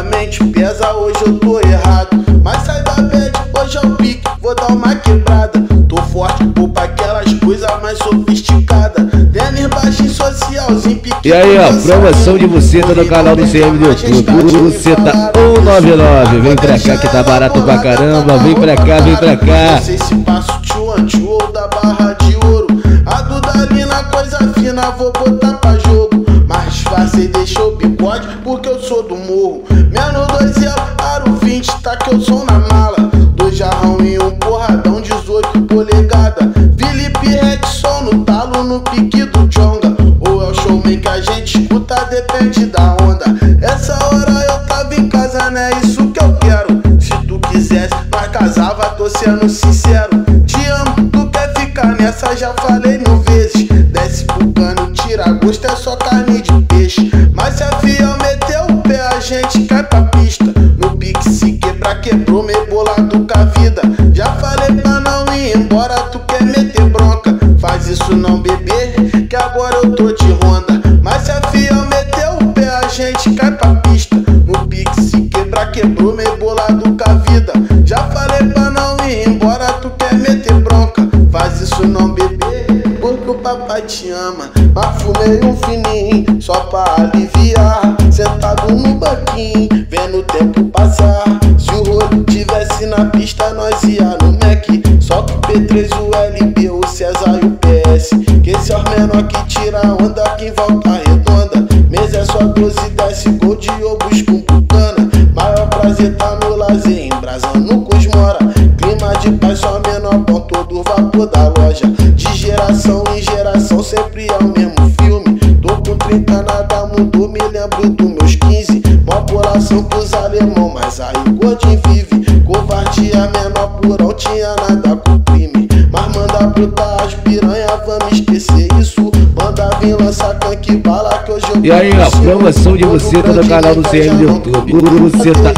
mente pesa, hoje eu tô errado. Mas sai da bad, hoje é o pique, vou dar uma quebrada. Tô forte, vou pra aquelas coisas mais sofisticadas. Tênis baixinho, socialzinho, pequeno. E aí, ó, promoção de buceta no canal do CM do YouTube. Buceta 199. Vem pra cá que tá barato pra caramba. Vem pra cá, vem pra cá. Não sei se passo tio ou da Barra de Ouro. A Dudalina, coisa fina, vou botar pra jogo. Mas disfarcei, deixou o bigode porque eu sou do morro. Menos 2 e aro 20, tá que eu sou na mala. 2 jarrão e um porradão, 18 polegada. Felipe Redson no talo, no pique do Jonga. Ou é o showman que a gente escuta, depende da onda. Essa hora eu tava em casa, né? Isso que eu quero. Se tu quisesse, nós casava, tô sendo sincero. Te amo, tu quer ficar nessa, já falei 1000 vezes. Desce pro cano, tira gosto, é só carne de peixe. Mas se a fiel meteu o pé, a gente cai pra pista. No pique se quebrar, quebrou, meio bolado com a vida. Já falei pra não ir embora, tu quer meter bronca. Faz isso não, bebê, que agora eu tô de Honda. Mas se a fiel meteu o pé, a gente cai pra pista. No pique se quebrar, quebrou, meio bolado com a vida. Já falei pra não ir embora, tu quer meter bronca. Faz isso não, bebê, porque o papai te ama. Mas fumei um fininho, só pra aliviar. Sentado no banquinho, vendo o tempo passar. Se o rolo tivesse na pista, nós ia no Mac. Solta o P3, o LB, o César e o PS. Que esse é os menor que tira onda, quem volta redonda. Mês é só 12, desce gol de obus com pucana. Maior prazer tá no lazer, embrasando com os mora. Clima de paz, só menor bom, todo vapor da loja. De geração em geração, sempre é o mesmo filme. Tô com 30, nada mudou, me lembro dos meus 15. Mó bolação pros alemão, mas aí o Godin vive. Covardia menor purão, tinha nada com crime. Mas manda brotar as piranha, vamos esquecer isso. Manda vir lançar canque bala que hoje eu. E aí, ó, promoção de buceta no canal do CM do YouTube. Buceta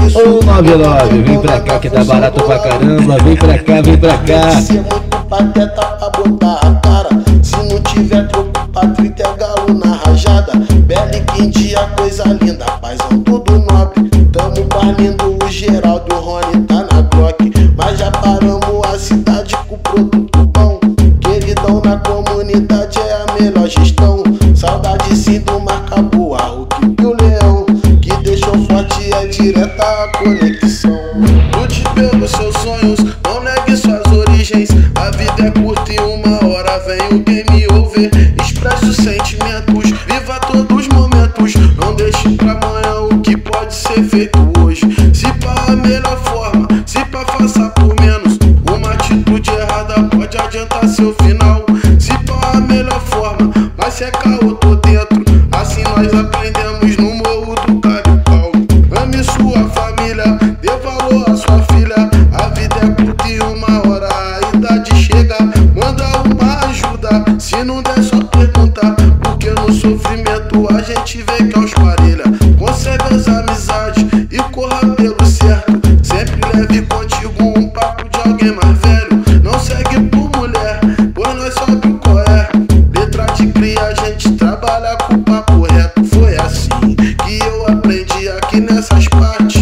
199. Vem pra cá que tá barato pra caramba. Vem pra cá, vem pra cá. Ser muito pateta pra botar a cara. Se não tiver troco pra 30 é galo na rajada. Belly que em dia, coisa linda, paizão tudo nobre. Tamo barnindo o Geraldo, o Rony tá na Glock. Mas já paramos a cidade com produto bom. Queridão na comunidade é a melhor gestão. Saudade sim do marca boa, Hulk e o Leão. Que deixou forte é direta a conexão. Lute pelos seus sonhos, não negue suas origens. A vida é curta e uma hora vem o game over. Expresse os sentimentos, viva todos os momentos. Não deixe pra amanhã o que pode ser feito hoje. Se pá a melhor forma, se pá faça por menos. Uma atitude errada pode adiantar seu final. Se pá a melhor forma, mas se é caô, tô dentro. Assim nós aprendemos no morro do Caripau. Ame sua família, dê valor à sua filha. A vida é curta e uma hora a idade chega. Manda uma ajuda, se não der só pergunta. Porque no sofrimento a gente vê que é os parelha. Conserve as amizades e corra pelo certo. Sempre leve contigo um papo de alguém mais velho. Não segue por mulher, pois nós sabe qual é. Letra de cria, a gente trabalha com papo reto. Foi assim que eu aprendi aqui nessas partes.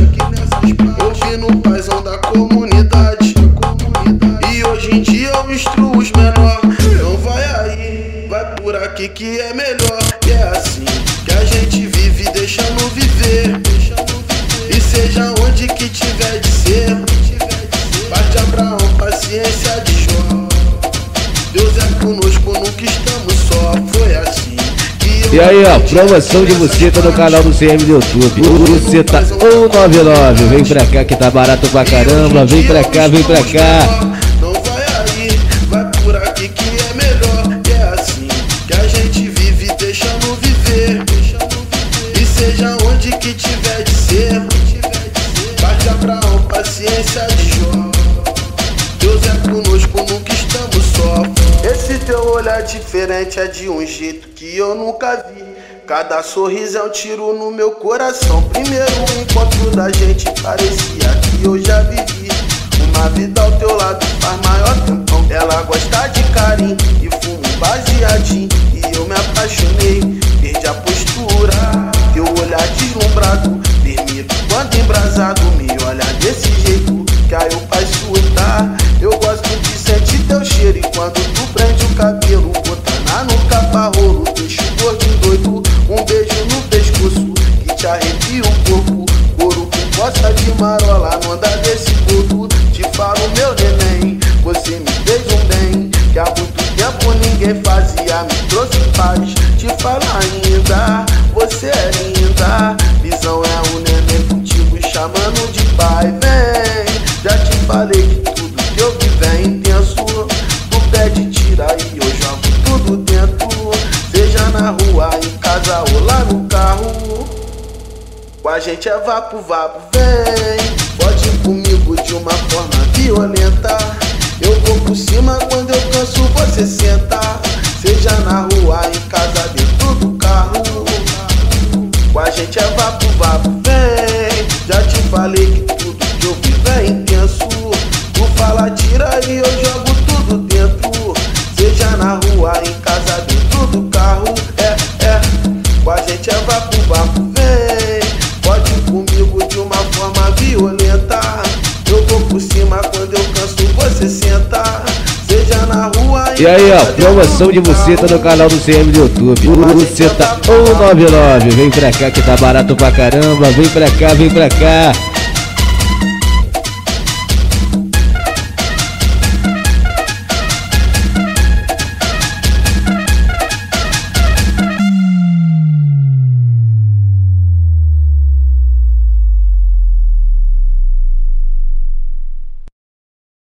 Ouvindo o paizão da comunidade. E hoje em dia eu instruo os menor. Não vai aí, vai por aqui que é melhor. E é assim que a gente vive, deixando viver. E seja onde que tiver de ser. Parte Abraão, paciência de Jó. Deus é conosco, nunca estamos só. Foi assim que eu. E aí, ó, promoção de buceta no canal do CM do YouTube. Buceta 199. Vem pra cá que tá barato pra caramba. Vem pra cá, vem pra cá. Não vai aí, vai por aqui que é melhor. E é assim que a gente vive, deixando viver. E seja onde que tiver de ser. Parte Abraão, paciência de Jó. Deus é conosco, nunca estamos só. Esse teu olhar diferente é de um jeito que eu nunca vi. Cada sorriso é um tiro no meu coração. Primeiro encontro da gente parecia que eu já vivi uma vida ao teu lado faz maior tempão. Ela gosta de carinho e fumo baseadinho. E eu me apaixonei, perdi a postura. Teu olhar deslumbrado, permito quando de marola, não dá desse gordo. Te falo, meu neném, você me fez um bem que há muito tempo ninguém fazia, me trouxe paz. Te falo ainda, você é linda. Visão é um neném contigo chamando de pai. Vem, já te falei que tudo que eu vi vem intenso. Tu pede, tira e eu jogo tudo dentro. Seja na rua, em casa ou lá no carro, com a gente é vapo, vapo. Vem, pode ir comigo de uma forma violenta. Eu vou por cima, quando eu canso você senta. Seja na rua, em casa, dentro do carro, com a gente é vapo, vapo. Vem, já te falei que tudo que eu vivo é intenso. Tu fala, tira e eu jogo tudo dentro. Seja na rua, em casa, dentro do carro, com a gente é vapo, vapo. Vem, pode ir comigo de uma forma violenta. Eu vou por cima, quando eu canso você senta. Seja na rua. E aí, ó, promoção de buceta no canal do CM do YouTube. Buceta 199. Vem pra cá que tá barato pra caramba. Vem pra cá, vem pra cá.